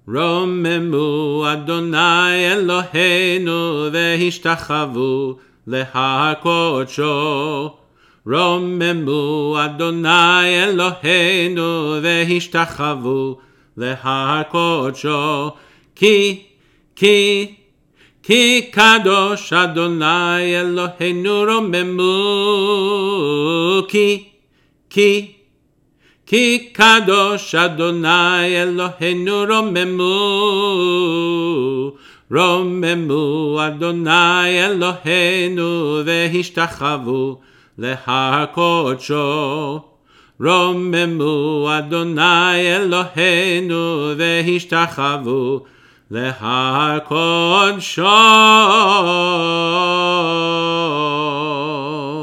רוממו אדוני אלוהינו והשתחוו להקודשו. רוממו אדוני אלוהינו והשתחוו להקודשו. כי קדוש אדוני אלוהינו רוממו. כי קדוש אדוני אלוהינו רוממו. רוממו אדוני אלוהינו והשתחוו להקודשו. רוממו אדוני אלוהינו והשתחוו להקודשו.